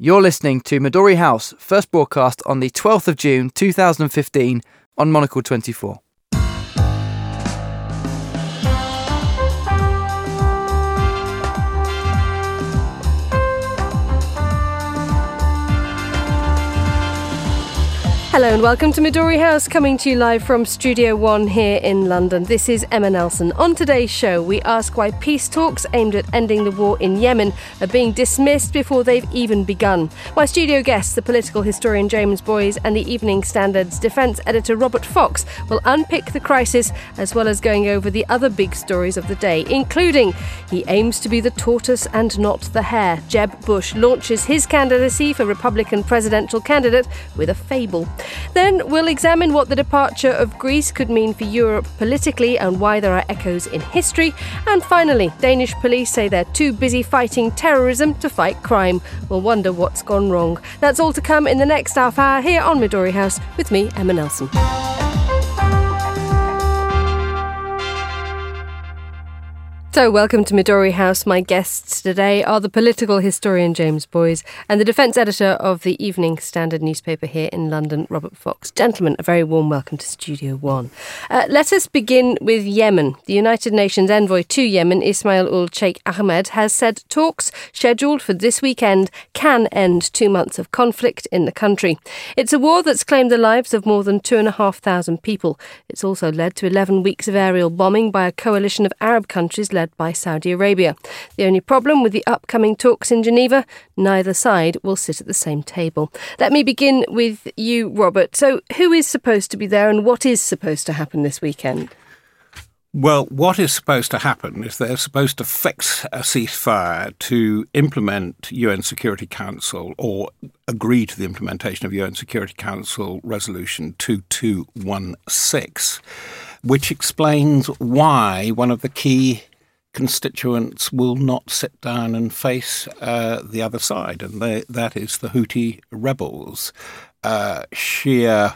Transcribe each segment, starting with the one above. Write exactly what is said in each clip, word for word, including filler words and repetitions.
You're listening to Midori House, first broadcast on the twelfth of June two thousand fifteen on Monocle twenty-four. Hello and welcome to Midori House, coming to you live from Studio One here in London. This is Emma Nelson. On today's show, we ask why peace talks aimed at ending the war in Yemen are being dismissed before they've even begun. My studio guests, the political historian James Boyes and the Evening Standard's defence editor Robert Fox, will unpick the crisis as well as going over the other big stories of the day, including he aims to be the tortoise and not the hare. Jeb Bush launches his candidacy for Republican presidential candidate with a fable. Then we'll examine what the departure of Greece could mean for Europe politically and why there are echoes in history. And finally, Danish police say they're too busy fighting terrorism to fight crime. We'll wonder what's gone wrong. That's all to come in the next half hour here on Midori House with me, Emma Nelson. So welcome to Midori House. My guests today are the political historian James Boyes and the defence editor of the Evening Standard newspaper here in London, Robert Fox. Gentlemen, a very warm welcome to Studio One. Uh, let us begin with Yemen. The United Nations envoy to Yemen, Ismail ul Sheikh Ahmed, has said talks scheduled for this weekend can end two months of conflict in the country. It's a war that's claimed the lives of more than two and a half thousand people. It's also led to eleven weeks of aerial bombing by a coalition of Arab countries led by Saudi Arabia. The only problem with the upcoming talks in Geneva, neither side will sit at the same table. Let me begin with you, Robert. So who is supposed to be there and what is supposed to happen this weekend? Well, what is supposed to happen is they're supposed to fix a ceasefire to implement U N Security Council or agree to the implementation of U N Security Council Resolution two two one six, which explains why one of the key constituents will not sit down and face uh, the other side, and they, that is the Houthi rebels, uh, Shia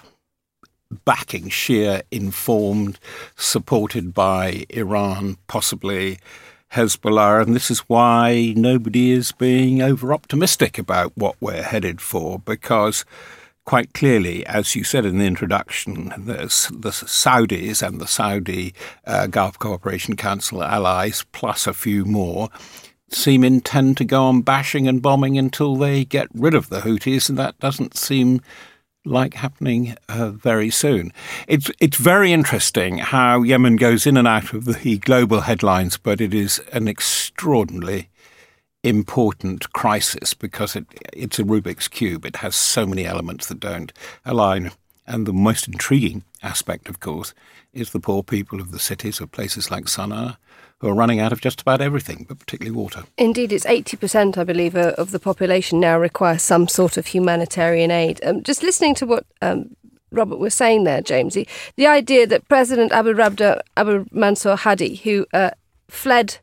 backing, Shia informed, supported by Iran, possibly Hezbollah, and this is why nobody is being over-optimistic about what we're headed for, because quite clearly, as you said in the introduction, there's the Saudis and the Saudi uh, Gulf Cooperation Council allies, plus a few more, seem intent to go on bashing and bombing until they get rid of the Houthis, and that doesn't seem like happening uh, very soon. It's it's very interesting how Yemen goes in and out of the global headlines, but it is an extraordinarily important crisis because it, it's a Rubik's Cube. It has so many elements that don't align. And the most intriguing aspect, of course, is the poor people of the cities of places like Sana'a who are running out of just about everything, but particularly water. Indeed, it's eighty percent, I believe, uh, of the population now require some sort of humanitarian aid. Um, just listening to what um, Robert was saying there, Jamesy, the idea that President Abu Rabda Abu Mansur Hadi, who uh, fled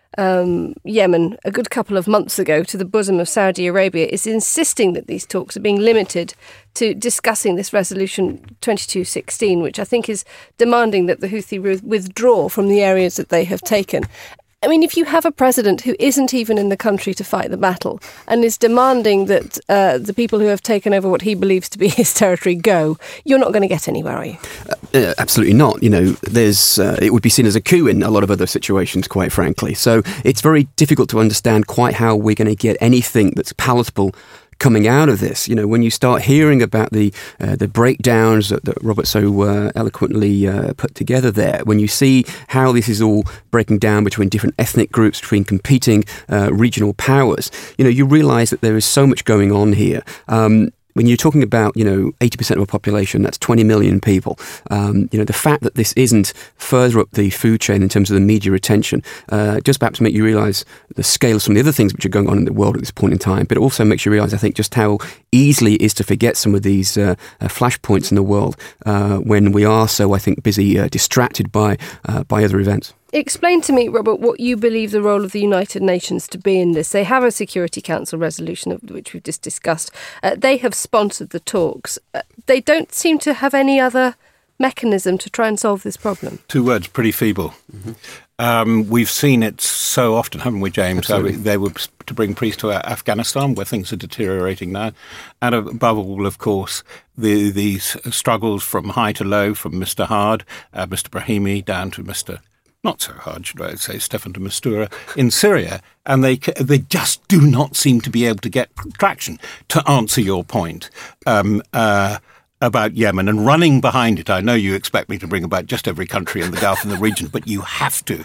Um, Yemen a good couple of months ago to the bosom of Saudi Arabia, is insisting that these talks are being limited to discussing this resolution twenty-two sixteen, which I think is demanding that the Houthi withdraw from the areas that they have taken. I mean, if you have a president who isn't even in the country to fight the battle and is demanding that uh, the people who have taken over what he believes to be his territory go, you're not going to get anywhere, are you? Uh, uh, absolutely not. You know, there's uh, it would be seen as a coup in a lot of other situations, quite frankly. So it's very difficult to understand quite how we're going to get anything that's palatable coming out of this. You know, when you start hearing about the uh, the breakdowns that, that Robert so uh, eloquently uh, put together there, when you see how this is all breaking down between different ethnic groups, between competing uh, regional powers, you know, you realise that there is so much going on here. Um, When you're talking about, you know, eighty percent of a population, that's twenty million people. Um, you know, the fact that this isn't further up the food chain in terms of the media attention uh, just perhaps make you realise the scale of some of the other things which are going on in the world at this point in time. But it also makes you realise, I think, just how easily it is to forget some of these uh, uh, flashpoints in the world uh, when we are so, I think, busy, uh, distracted by uh, by other events. Explain to me, Robert, what you believe the role of the United Nations to be in this. They have a Security Council resolution, of which we've just discussed. Uh, they have sponsored the talks. Uh, they don't seem to have any other mechanism to try and solve this problem. Two words, pretty feeble. Mm-hmm. Um, we've seen it so often, haven't we, James? Uh, they were to bring peace to Afghanistan, where things are deteriorating now. And above all, of course, the, these struggles from high to low, from Mister Hard, uh, Mister Brahimi, down to Mister not so hard, should I say, Stefan de Mistura in Syria. And they they just do not seem to be able to get traction. To answer your point um, uh, about Yemen and running behind it, I know you expect me to bring about just every country in the Gulf and the region, but you have to.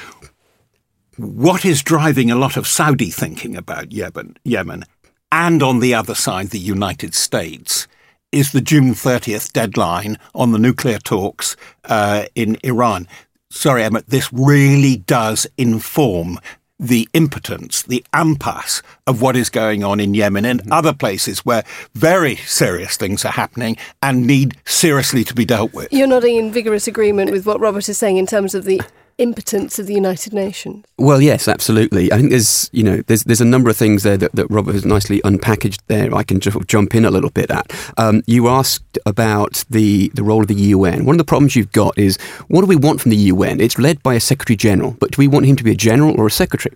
What is driving a lot of Saudi thinking about Yemen, Yemen, and on the other side, the United States, is the June thirtieth deadline on the nuclear talks uh, in Iran. Sorry, Emma, this really does inform the impotence, the impasse of what is going on in Yemen and mm-hmm. other places where very serious things are happening and need seriously to be dealt with. You're nodding in vigorous agreement with what Robert is saying in terms of the impotence of the United Nations. Well, yes, absolutely. I think there's, you know, there's there's a number of things there that, that Robert has nicely unpackaged there. I can just jump in a little bit at. Um, you asked about the, the role of the U N. One of the problems you've got is, what do we want from the U N? It's led by a Secretary General, but do we want him to be a general or a secretary?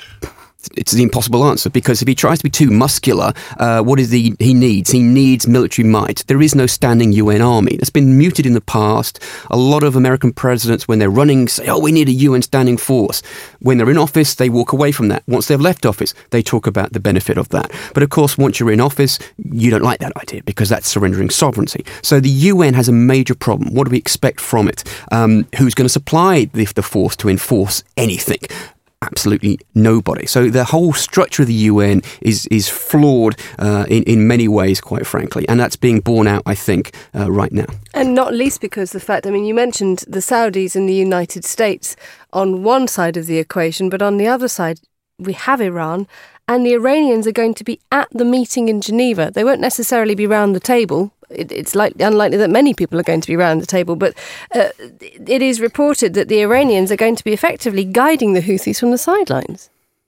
It's the impossible answer, because if he tries to be too muscular, uh, what is he, he needs? He needs military might. There is no standing U N army. That's been muted in the past. A lot of American presidents, when they're running, say, oh, we need a U N standing force. When they're in office, they walk away from that. Once they've left office, they talk about the benefit of that. But of course, once you're in office, you don't like that idea, because that's surrendering sovereignty. So the U N has a major problem. What do we expect from it? Um, who's going to supply the, the force to enforce anything? Absolutely nobody. So the whole structure of the U N is is flawed uh, in, in many ways, quite frankly. And that's being borne out, I think, uh, right now. And not least because the fact, I mean, you mentioned the Saudis and the United States on one side of the equation, but on the other side, we have Iran, and the Iranians are going to be at the meeting in Geneva. They won't necessarily be round the table. It, it's like, unlikely that many people are going to be round the table, but uh, it is reported that the Iranians are going to be effectively guiding the Houthis from the sidelines.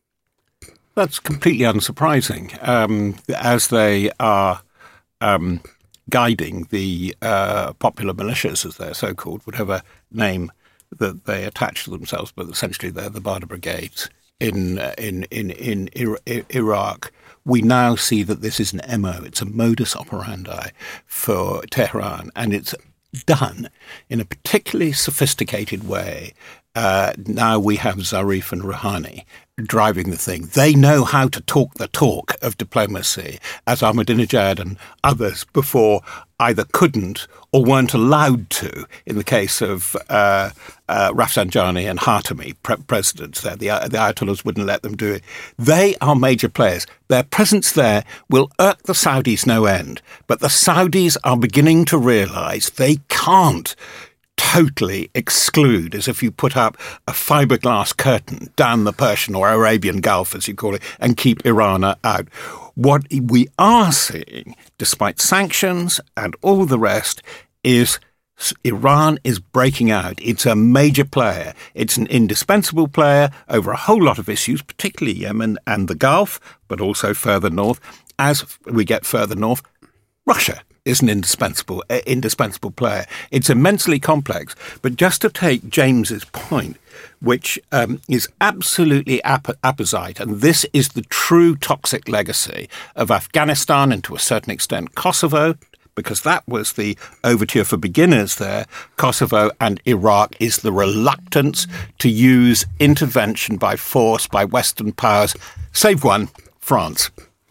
That's completely unsurprising, um, as they are um, guiding the uh, popular militias, as they're so-called, whatever name that they attach to themselves, but essentially they're the Badr Brigades in uh, in in in Ir- Iraq. We now see that this is an M O. It's a modus operandi for Tehran, and it's done in a particularly sophisticated way. Uh, now we have Zarif and Rouhani driving the thing. They know how to talk the talk of diplomacy, as Ahmadinejad and others before either couldn't or weren't allowed to. In the case of uh, uh, Rafsanjani and Khatami, pre- presidents there, the, the Ayatollahs wouldn't let them do it. They are major players. Their presence there will irk the Saudis no end, but the Saudis are beginning to realise they can't totally exclude, as if you put up a fiberglass curtain down the Persian or Arabian Gulf, as you call it, and keep Iran out. What we are seeing, despite sanctions and all the rest, is Iran is breaking out. It's a major player. It's an indispensable player over a whole lot of issues, particularly Yemen and the Gulf, but also further north. As we get further north, Russia is an indispensable uh, indispensable player. It's immensely complex. But just to take James's point, which um, is absolutely ap- apposite, and this is the true toxic legacy of Afghanistan and to a certain extent Kosovo, because that was the overture for beginners there. Kosovo and Iraq is the reluctance to use intervention by force by Western powers, save one, France.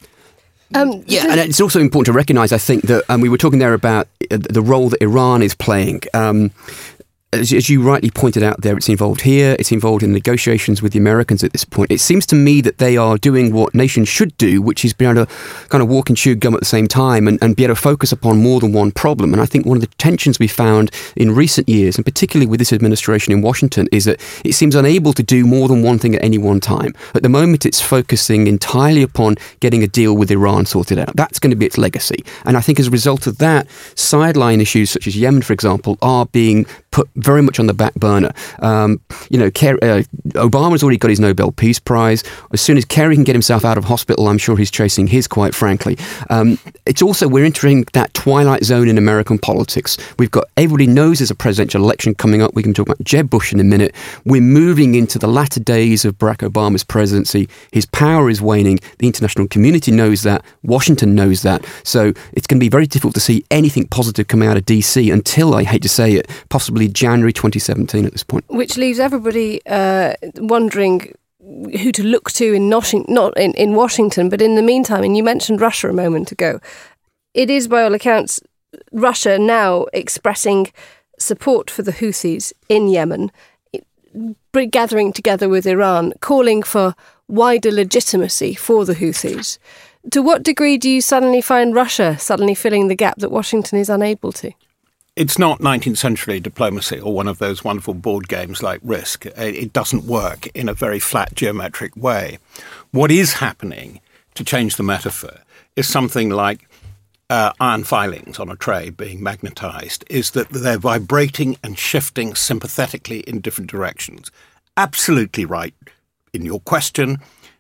Um, yeah, and it's also important to recognise, I think, that um, we were talking there about the role that Iran is playing. Um, as, as you rightly pointed out there, it's involved here, it's involved in negotiations with the Americans at this point. It seems to me that they are doing what nations should do, which is be able to kind of walk and chew gum at the same time and, and be able to focus upon more than one problem. And I think one of the tensions we found in recent years, and particularly with this administration in Washington, is that it seems unable to do more than one thing at any one time. At the moment, it's focusing entirely upon getting a deal with Iran sorted out. That's going to be its legacy. And I think as a result of that, sideline issues such as Yemen, for example, are being put very much on the back burner. Um, you know, Ker- uh, Obama's already got his Nobel Peace Prize. As soon as Kerry can get himself out of hospital, I'm sure he's chasing his, quite frankly. Um, it's also, we're entering that twilight zone in American politics. We've got, everybody knows there's a presidential election coming up. We can talk about Jeb Bush in a minute. We're moving into the latter days of Barack Obama's presidency. His power is waning. The international community knows that. Washington knows that. So it's going to be very difficult to see anything positive coming out of D C until, I hate to say it, possibly January twenty seventeen at this point. Which leaves everybody uh, wondering who to look to in, Noshing- not in, in Washington, but in the meantime, and you mentioned Russia a moment ago, it is by all accounts Russia now expressing support for the Houthis in Yemen, gathering together with Iran, calling for wider legitimacy for the Houthis. To what degree do you suddenly find Russia suddenly filling the gap that Washington is unable to? It's not nineteenth century diplomacy or one of those wonderful board games like Risk. It doesn't work in a very flat geometric way. What is happening, to change the metaphor, is something like uh, iron filings on a tray being magnetized, is that they're vibrating and shifting sympathetically in different directions. Absolutely right in your question.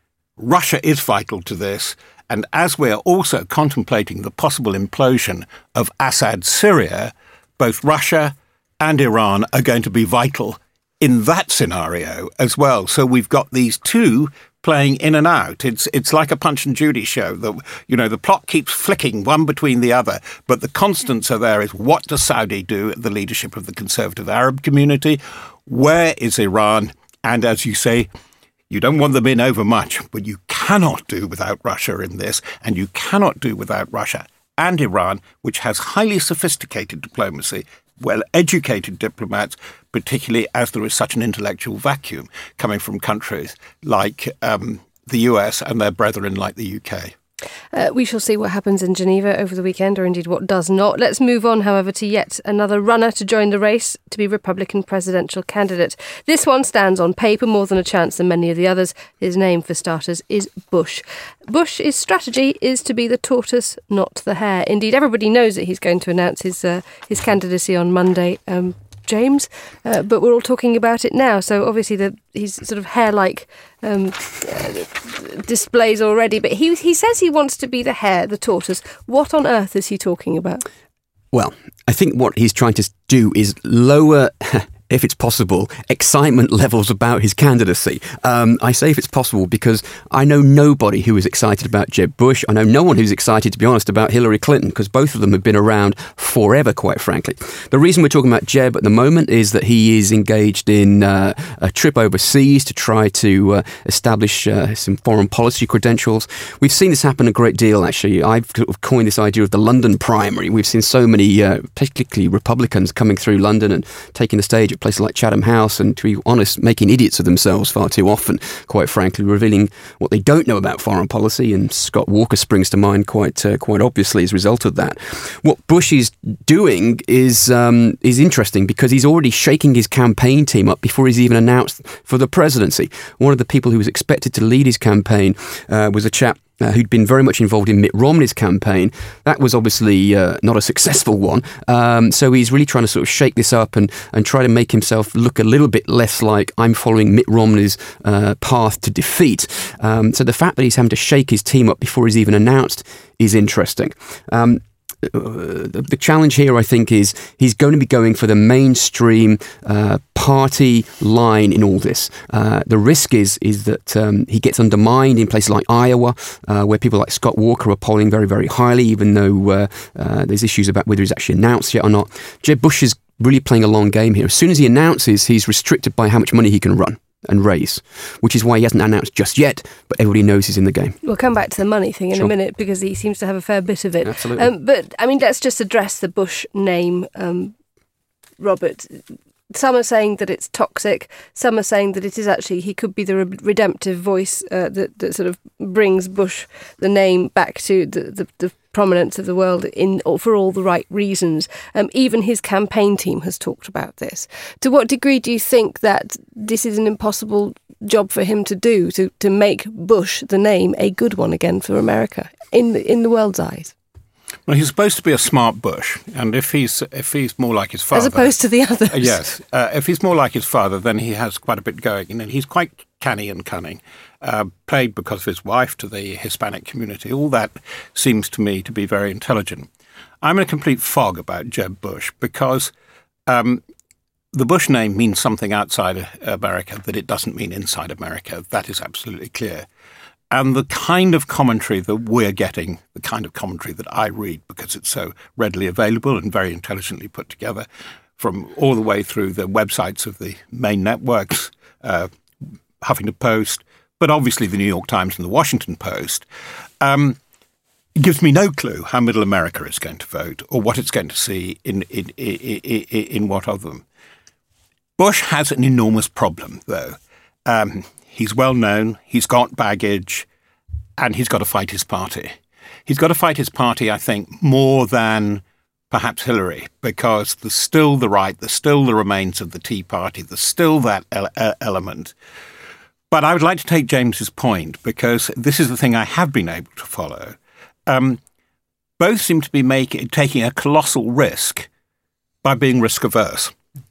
Russia is vital to this. And as we are also contemplating the possible implosion of Assad's Syria, both Russia and Iran are going to be vital in that scenario as well. So we've got these two playing in and out. It's it's like a Punch and Judy show. The, you know, the plot keeps flicking one between the other, but the constants are there is what does Saudi do at the leadership of the conservative Arab community? Where is Iran? And as you say, you don't want them in over much, but you cannot do without Russia in this, and you cannot do without Russia and Iran, which has highly sophisticated diplomacy, well-educated diplomats, particularly as there is such an intellectual vacuum coming from countries like um, the U S and their brethren like the U K. Uh, we shall see what happens in Geneva over the weekend, or indeed what does not. Let's move on, however, to yet another runner to join the race to be Republican presidential candidate. This one stands on paper more than a chance than many of the others. His name, for starters, is Bush. Bush's strategy is to be the tortoise, not the hare. Indeed, everybody knows that he's going to announce his uh, his candidacy on Monday, um, James, uh, but we're all talking about it now. So obviously the, he's sort of hare-like um, uh, displays already, but he he says he wants to be the hare, the tortoise. What on earth is he talking about? Well, I think what he's trying to do is lower, if it's possible, excitement levels about his candidacy. Um, I say if it's possible because I know nobody who is excited about Jeb Bush. I know no one who's excited, to be honest, about Hillary Clinton, because both of them have been around forever, quite frankly. The reason we're talking about Jeb at the moment is that he is engaged in uh, a trip overseas to try to uh, establish uh, some foreign policy credentials. We've seen this happen a great deal, actually. I've sort of coined this idea of the London primary. We've seen so many, uh, particularly Republicans, coming through London and taking the stage at places like Chatham House and, to be honest, making idiots of themselves far too often, quite frankly, revealing what they don't know about foreign policy, and Scott Walker springs to mind quite uh, quite obviously as a result of that. What Bush is doing is um, is interesting because he's already shaking his campaign team up before he's even announced for the presidency. One of the people who was expected to lead his campaign uh, was a chap Uh, who'd been very much involved in Mitt Romney's campaign. That was obviously uh, not a successful one. Um, so he's really trying to sort of shake this up and, and try to make himself look a little bit less like I'm following Mitt Romney's uh, path to defeat. Um, so the fact that he's having to shake his team up before he's even announced is interesting. Um, Uh, the, the challenge here, I think, is he's going to be going for the mainstream uh, party line in all this. Uh, the risk is is that um, he gets undermined in places like Iowa, uh, where people like Scott Walker are polling very, very highly, even though uh, uh, there's issues about whether he's actually announced yet or not. Jeb Bush is really playing a long game here. As soon as he announces, he's restricted by how much money he can run and raise, which is why he hasn't announced just yet, but everybody knows he's in the game. We'll come back to the money thing in Sure. a minute, because he seems to have a fair bit of it. Absolutely. Um, but, I mean, let's just address the Bush name, um, Robert. Some are saying that it's toxic. Some are saying that it is actually, he could be the re- redemptive voice uh, that, that sort of brings Bush, the name, back to the, the, the prominence of the world in or for all the right reasons. Um, even his campaign team has talked about this. To what degree do you think that this is an impossible job for him to do, to, to make Bush, the name, a good one again for America in the, in the world's eyes? Well, he's supposed to be a smart Bush, and if he's if he's more like his father, as opposed to the others, uh, yes, uh, if he's more like his father, then he has quite a bit going, and he's quite canny and cunning. Uh, played because of his wife to the Hispanic community. All that seems to me to be very intelligent. I'm in a complete fog about Jeb Bush because um, the Bush name means something outside America that it doesn't mean inside America. That is absolutely clear. And the kind of commentary that we're getting, the kind of commentary that I read, because it's so readily available and very intelligently put together, from all the way through the websites of the main networks, uh, Huffington Post, but obviously the New York Times and the Washington Post, um, gives me no clue how Middle America is going to vote or what it's going to see in, in, in, in, in what of them. Bush has an enormous problem, though. Um, he's well known, he's got baggage, and he's got to fight his party. He's got to fight his party, I think, more than perhaps Hillary, because there's still the right, there's still the remains of the Tea Party, there's still that ele- element. But I would like to take James's point, because this is the thing I have been able to follow. Um, both seem to be making taking a colossal risk by being risk-averse,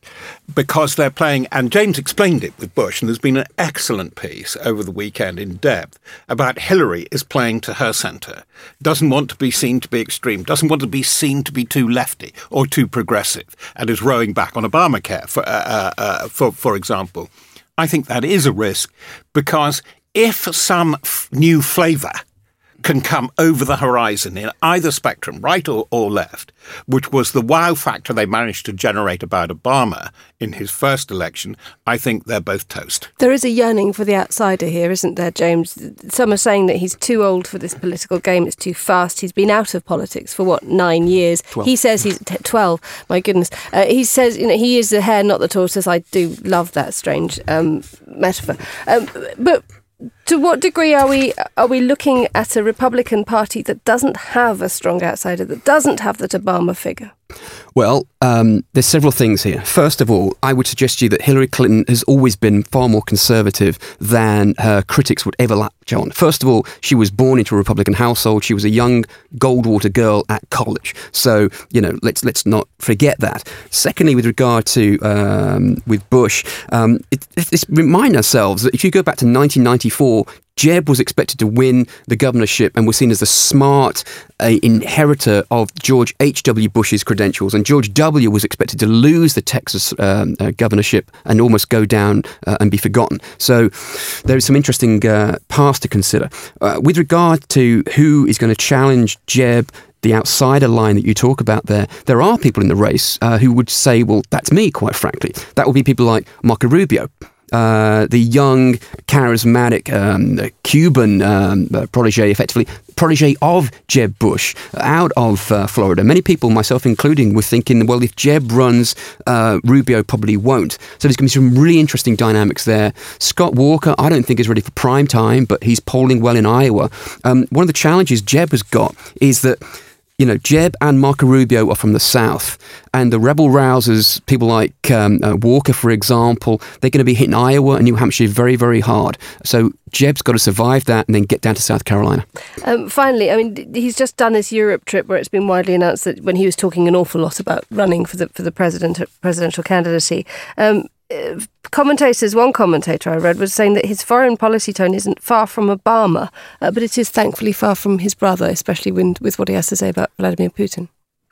because they're playing, and James explained it with Bush, and there's been an excellent piece over the weekend in depth about Hillary is playing to her centre, doesn't want to be seen to be extreme, doesn't want to be seen to be too lefty or too progressive, and is rowing back on Obamacare, for, uh, uh, for, for example. I think that is a risk, because if some f- new flavour can come over the horizon in either spectrum, right or, or left, which was the wow factor they managed to generate about Obama in his first election, I think they're both toast. There is a yearning for the outsider here, isn't there, James? Some are saying that he's too old for this political game, it's too fast. He's been out of politics for, what, nine years? twelve. He says he's t- twelve, my goodness. Uh, he says, you know, he is the hare, not the tortoise. I do love that strange um, metaphor. Um, but to what degree are we are we looking at a Republican Party that doesn't have a strong outsider, that doesn't have that Obama figure? Well, um, there's several things here. First of all, I would suggest to you that Hillary Clinton has always been far more conservative than her critics would ever latch on. First of all, she was born into a Republican household. She was a young Goldwater girl at college. So, you know, let's let's not forget that. Secondly, with regard to um, with Bush, um, it, it's remind ourselves that if you go back to nineteen ninety-four, Jeb was expected to win the governorship and was seen as the smart uh, inheritor of George H W Bush's credentials. And George W. was expected to lose the Texas um, uh, governorship and almost go down uh, and be forgotten. So there is some interesting uh, past to consider. Uh, with regard to who is going to challenge Jeb, the outsider line that you talk about there, there are people in the race uh, who would say, well, that's me, quite frankly. That would be people like Marco Rubio. Uh, the young, charismatic um, Cuban um, uh, protege, effectively protege of Jeb Bush, out of uh, Florida. Many people, myself including, were thinking, well, if Jeb runs, uh, Rubio probably won't. So there's going to be some really interesting dynamics there. Scott Walker, I don't think is ready for prime time, but he's polling well in Iowa. Um, one of the challenges Jeb has got is that, you know, Jeb and Marco Rubio are from the South, and the rebel rousers, people like um, uh, Walker, for example, they're going to be hitting Iowa and New Hampshire very, very hard. So Jeb's got to survive that and then get down to South Carolina. Um, finally, I mean, he's just done his Europe trip where it's been widely announced that when he was talking an awful lot about running for the for the president presidential candidacy. Um, Commentators, one commentator I read was saying that his foreign policy tone isn't far from Obama, uh, but it is thankfully far from his brother, especially when, with what he has to say about Vladimir Putin.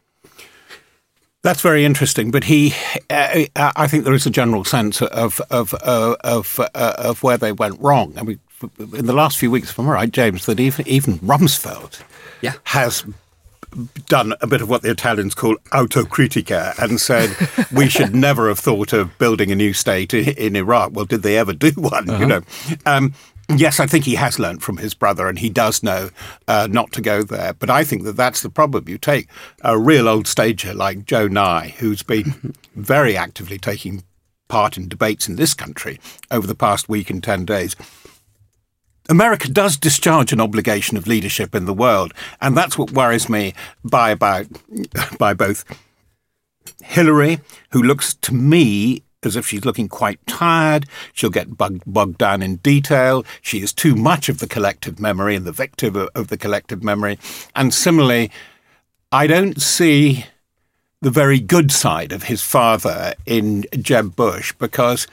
That's very interesting, but he, uh, I think there is a general sense of of uh, of uh, of where they went wrong. I mean, in the last few weeks, if I'm right, James, that even even Rumsfeld yeah. has done a bit of what the Italians call autocritica and said we should never have thought of building a new state in, in Iraq. Well, did they ever do one? Uh-huh. You know. Um, Yes, I think he has learnt from his brother, and he does know uh, not to go there. But I think that that's the problem. You take a real old stager like Joe Nye, who's been very actively taking part in debates in this country over the past week and ten days. America does discharge an obligation of leadership in the world, and that's what worries me by about by both Hillary, who looks to me as if she's looking quite tired. She'll get bogged, bogged down in detail. She is too much of the collective memory and the victim of, of the collective memory. And similarly, I don't see the very good side of his father in Jeb Bush, because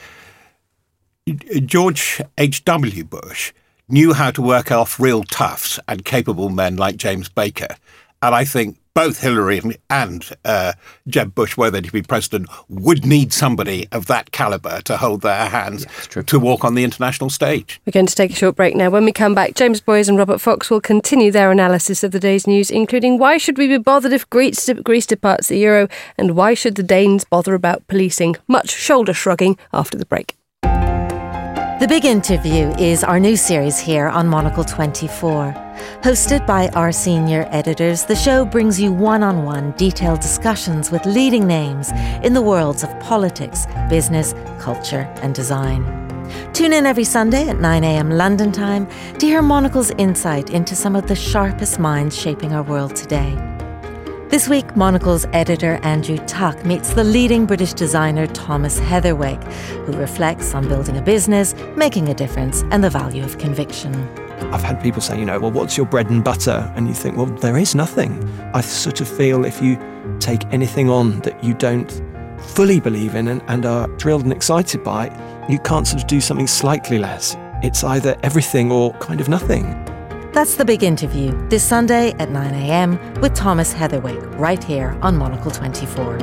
George H W Bush knew how to work off real toughs and capable men like James Baker. And I think both Hillary and uh, Jeb Bush, were they to be president, would need somebody of that calibre to hold their hands yeah, to walk on the international stage. We're going to take a short break now. When we come back, James Boyes and Robert Fox will continue their analysis of the day's news, including why should we be bothered if Greece, Greece departs the euro, and why should the Danes bother about policing? Much shoulder shrugging after the break. The Big Interview is our new series here on Monocle twenty-four. Hosted by our senior editors, the show brings you one-on-one detailed discussions with leading names in the worlds of politics, business, culture and design. Tune in every Sunday at nine a.m. London time to hear Monocle's insight into some of the sharpest minds shaping our world today. This week, Monocle's editor Andrew Tuck meets the leading British designer Thomas Heatherwick, who reflects on building a business, making a difference, and the value of conviction. I've had people say, you know, well, what's your bread and butter? And you think, well, there is nothing. I sort of feel if you take anything on that you don't fully believe in and, and are thrilled and excited by, you can't sort of do something slightly less. It's either everything or kind of nothing. That's The Big Interview, this Sunday at nine a.m. with Thomas Heatherwick, right here on Monocle twenty-four.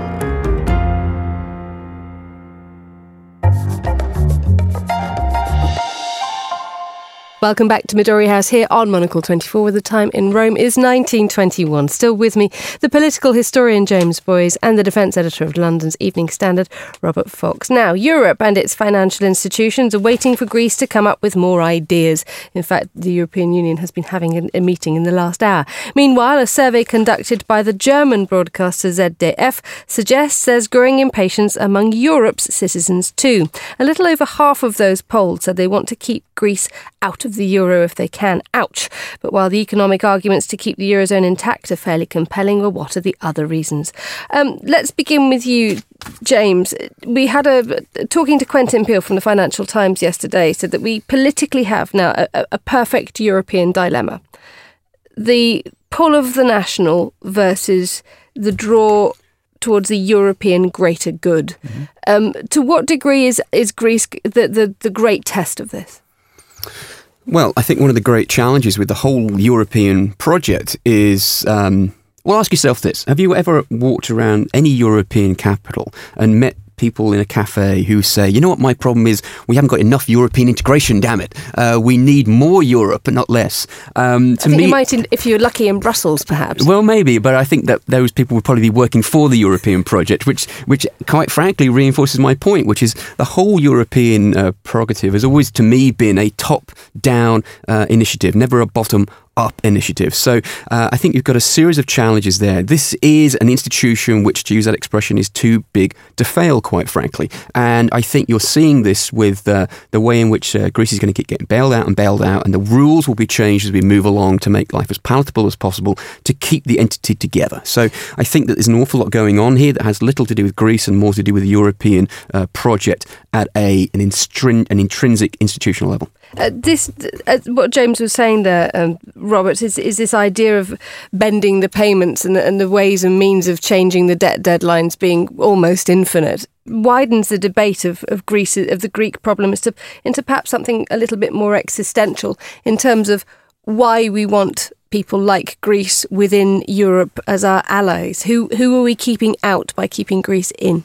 Welcome back to Midori House here on Monocle twenty-four, where the time in Rome is nineteen twenty-one. Still with me, the political historian James Boyes and the defence editor of London's Evening Standard, Robert Fox. Now, Europe and its financial institutions are waiting for Greece to come up with more ideas. In fact, the European Union has been having a meeting in the last hour. Meanwhile, a survey conducted by the German broadcaster Z D F suggests there's growing impatience among Europe's citizens too. A little over half of those polled said they want to keep Greece out of the euro if they can. Ouch. But while the economic arguments to keep the eurozone intact are fairly compelling, well, what are the other reasons? Um, let's begin with you, James. We had a talking to Quentin Peel from the Financial Times yesterday, said that we politically have now a, a perfect European dilemma. The pull of the national versus the draw towards the European greater good. Mm-hmm. Um, to what degree is, is Greece the, the, the great test of this? Well, I think one of the great challenges with the whole European project is, um, well, ask yourself this. Have you ever walked around any European capital and met people in a cafe who say, you know what, my problem is we haven't got enough European integration, damn it. Uh, we need more Europe, but not less. Um, to I think me, you might, in, if you're lucky, in Brussels, perhaps. Well, maybe, but I think that those people would probably be working for the European project, which, which quite frankly reinforces my point, which is the whole European uh, prerogative has always, to me, been a top-down uh, initiative, never a bottom up initiative. So uh, I think you've got a series of challenges there. This is an institution which, to use that expression, is too big to fail, quite frankly. And I think you're seeing this with uh, the way in which uh, Greece is going to keep getting bailed out and bailed out, and the rules will be changed as we move along to make life as palatable as possible to keep the entity together. So I think that there's an awful lot going on here that has little to do with Greece and more to do with the European uh, project at a an, instrin- an intrinsic institutional level. Uh, this, uh, what James was saying there, um, Robert, is, is this idea of bending the payments and the, and the ways and means of changing the debt deadlines being almost infinite widens the debate of, of Greece, of the Greek problem into, into perhaps something a little bit more existential in terms of why we want people like Greece within Europe as our allies. Who who are we keeping out by keeping Greece in?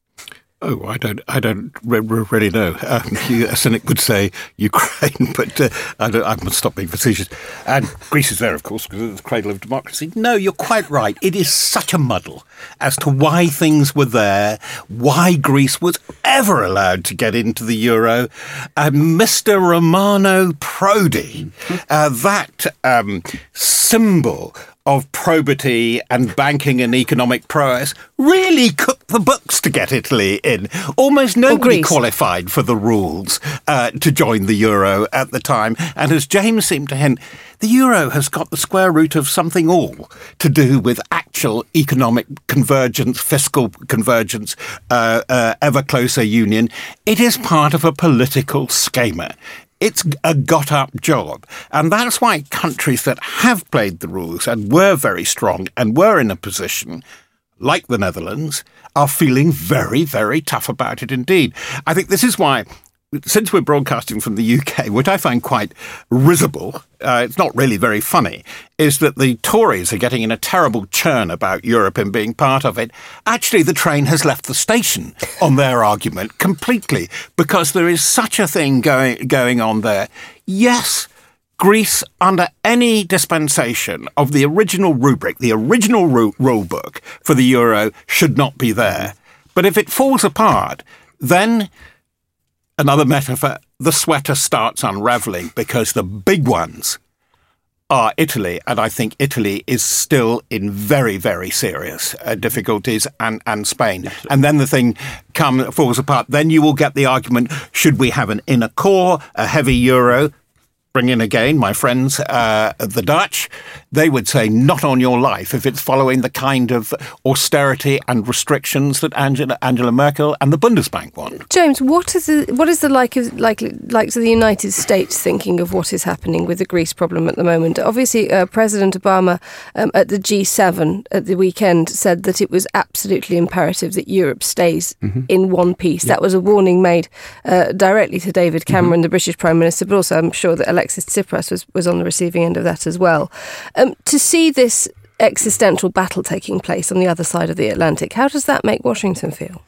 Oh, I don't, I don't re- re- really know. Um, you, a cynic would say Ukraine, but uh, I, don't, I must stop being facetious. And Greece is there, of course, because it's the cradle of democracy. No, you're quite right. It is such a muddle as to why things were there, why Greece was ever allowed to get into the euro. Uh, Mister Romano Prodi, uh, that um, symbol of probity and banking and economic prowess, really cooked the books to get Italy in. Almost nobody qualified for the rules uh, to join the euro at the time. And as James seemed to hint, the euro has got the square root of something all to do with actual economic convergence, fiscal convergence, uh, uh, ever closer union. It is part of a political schema. it's a got-up job. And that's why countries that have played the rules and were very strong and were in a position, like the Netherlands, are feeling very, very tough about it indeed. I think this is why, since we're broadcasting from the U K, which I find quite risible, uh, it's not really very funny, is that the Tories are getting in a terrible churn about Europe and being part of it. Actually, the train has left the station on their argument completely, because there is such a thing going going on there. Yes, Greece, under any dispensation of the original rubric, the original ru- rule book for the euro, should not be there. But if it falls apart, then, another metaphor, the sweater starts unravelling, because the big ones are Italy. And I think Italy is still in very, very serious uh, difficulties, and, and Spain. And then the thing come, falls apart. Then you will get the argument, should we have an inner core, a heavy euro? Bring in again my friends, uh, the Dutch. They would say, not on your life, if it's following the kind of austerity and restrictions that Angela, Angela Merkel and the Bundesbank want. James, what is the what is the like of like like to the United States thinking of what is happening with the Greece problem at the moment? Obviously, uh, President Obama um, at the G seven at the weekend said that it was absolutely imperative that Europe stays mm-hmm. in one piece. Yeah. That was a warning made uh, directly to David Cameron, mm-hmm. the British Prime Minister, but also I'm sure that Alexis Tsipras was, was on the receiving end of that as well. Um, to see this existential battle taking place on the other side of the Atlantic, how does that make Washington feel?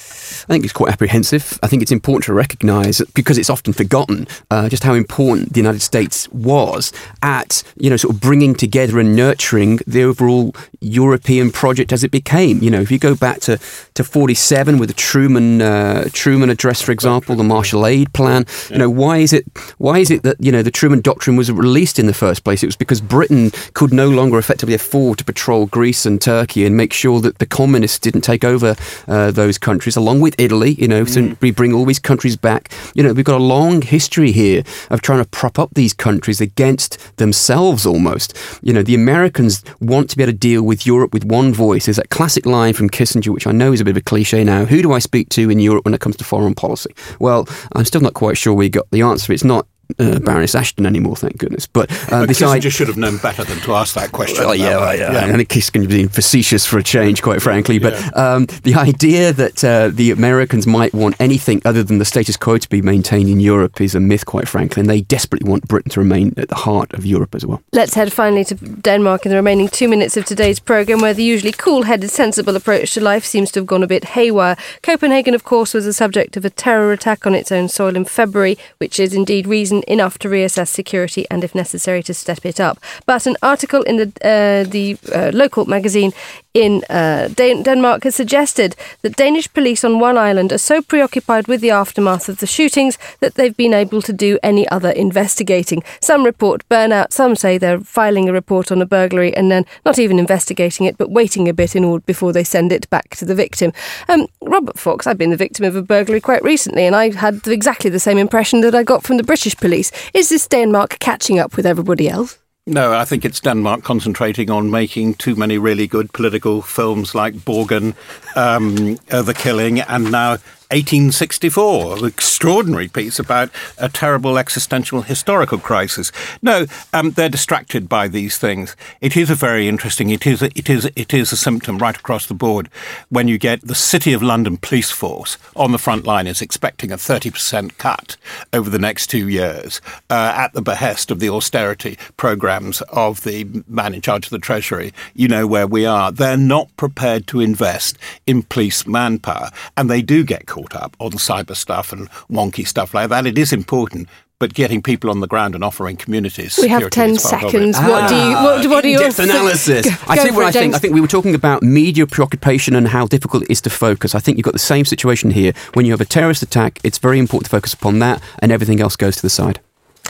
I think it's quite apprehensive. I think it's important to recognise, because it's often forgotten, uh, just how important the United States was at, you know, sort of bringing together and nurturing the overall European project as it became. You know, if you go back to, to forty-seven with the Truman uh, Truman Address, for example, the Marshall Aid Plan. You know, why is it why is it that, you know, the Truman Doctrine was released in the first place? It was because Britain could no longer effectively afford to patrol Greece and Turkey and make sure that the communists didn't take over uh, those countries, along with Italy, you know, so we bring all these countries back. You know, we've got a long history here of trying to prop up these countries against themselves almost. You know, the Americans want to be able to deal with Europe with one voice. There's that classic line from Kissinger, which I know is a bit of a cliche now. Who do I speak to in Europe when it comes to foreign policy? Well, I'm still not quite sure we got the answer. It's not Uh, Baroness Ashton anymore, thank goodness. But, uh, but Kissinger I, should have known better than to ask that question. Well, yeah, well, yeah, yeah. I think Kissinger being facetious for a change, quite frankly. But yeah. um, the idea that uh, the Americans might want anything other than the status quo to be maintained in Europe is a myth, quite frankly, and they desperately want Britain to remain at the heart of Europe as well. Let's head finally to Denmark in the remaining two minutes of today's programme, where the usually cool-headed, sensible approach to life seems to have gone a bit haywire. Copenhagen, of course, was the subject of a terror attack on its own soil in February, which is indeed reason enough to reassess security and, if necessary, to step it up. But an article in the uh, the uh, local magazine in uh, Dan- Denmark has suggested that Danish police on one island are so preoccupied with the aftermath of the shootings that they've been able to do any other investigating. Some report burnout, some say they're filing a report on a burglary and then not even investigating it, but waiting a bit in order before they send it back to the victim. Um, Robert Fox, I've been the victim of a burglary quite recently, and I had exactly the same impression that I got from the British police. Is this Denmark catching up with everybody else? No, I think it's Denmark concentrating on making too many really good political films like Borgen, um, uh, The Killing, and now eighteen sixty-four, an extraordinary piece about a terrible existential historical crisis. No, um, they're distracted by these things. It is a very interesting, it is a, it is it is a symptom right across the board when you get the City of London police force on the front line is expecting a thirty percent cut over the next two years uh, at the behest of the austerity programmes of the man in charge of the Treasury. You know where we are. They're not prepared to invest in police manpower, and they do get caught up on cyber stuff and wonky stuff like that. It is important, but getting people on the ground and offering communities. We have ten seconds. What do you? What, what do you? In-depth analysis. Go, I think what I think. I think we were talking about media preoccupation and how difficult it is to focus. I think you've got the same situation here. When you have a terrorist attack, it's very important to focus upon that, and everything else goes to the side.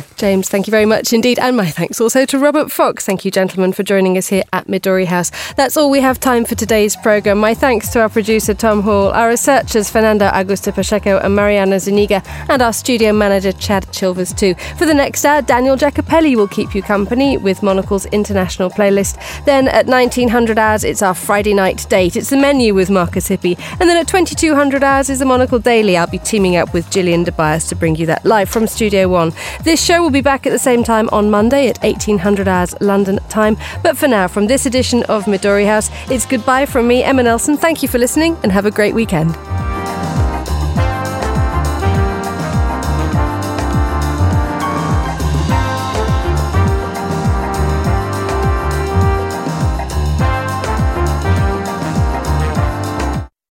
James, thank you very much indeed. And my thanks also to Robert Fox. Thank you, gentlemen, for joining us here at Midori House. That's all we have time for today's programme. My thanks to our producer, Tom Hall, our researchers, Fernando Augusto Pacheco and Mariana Zuniga, and our studio manager, Chad Chilvers, too. For the next hour, Daniel Jacopelli will keep you company with Monocle's international playlist. Then at nineteen hundred hours, it's our Friday night date. It's the menu with Marcus Hippie. And then at twenty-two hundred hours is the Monocle Daily. I'll be teaming up with Gillian DeBias to bring you that live from Studio One. This show will be back at the same time on Monday at eighteen hundred hours London time. But for now, from this edition of Midori House, it's goodbye from me, Emma Nelson. Thank you for listening and have a great weekend.